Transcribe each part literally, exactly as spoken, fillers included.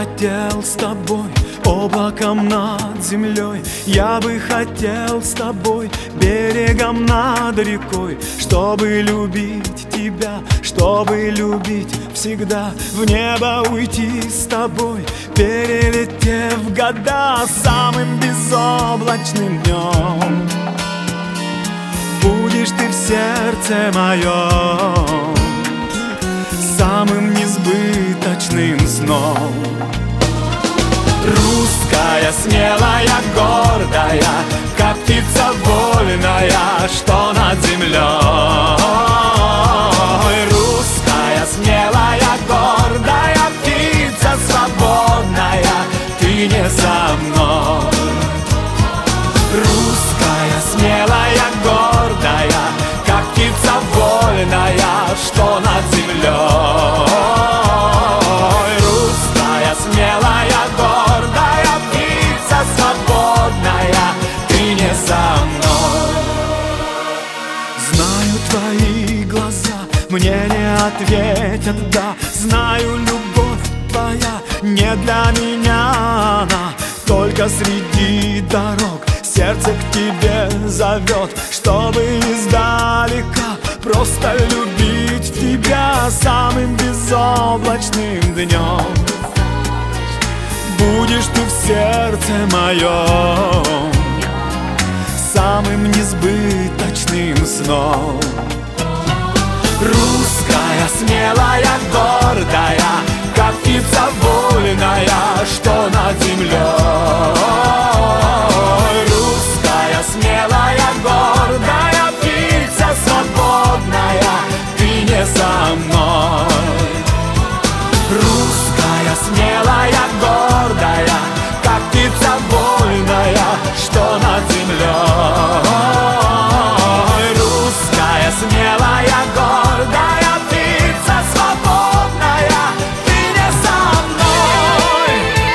хотел с тобой облаком над землей. Я бы хотел с тобой берегом над рекой, чтобы любить тебя, чтобы любить всегда. В небо уйти с тобой, перелетев года, самым безоблачным днем будешь ты в сердце моем, самым несбыточным сном. Русская, смелая, гордая, как птица вольная, что над землей. Русская, смелая, гордая, птица свободная, ты не со мной. Русская, смелая, гордая, как птица вольная, что над землей. Русская, смелая, гордая, птица свободная, ты не со мной. Знаю, твои глаза мне не ответят «да». Знаю, любовь твоя не для меня она, только среди дорог сердце к тебе зовет, чтобы издалека просто любить тебя. Самым безоблачным днем будешь ты в сердце моем, самым несбыточным сном. Русская, смелая, гордая, как птица вольная, что над землей. Русская, смелая, гордая, птица свободная, ты не со мной. Русская, смелая, гордая, как птица вольная, что над землей. Русская, смелая, гордая, птица свободная, ты не со мной.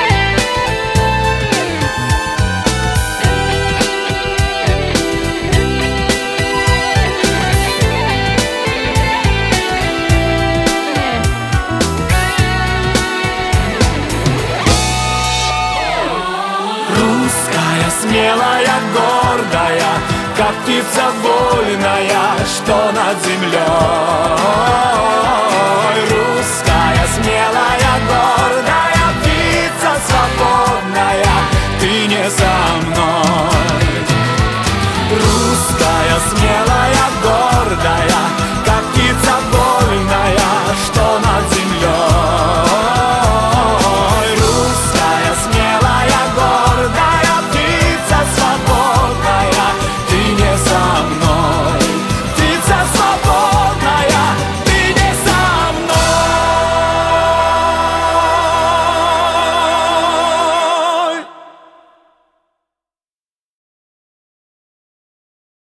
Русская, смелая, гордая, как птица вольная, что над землей.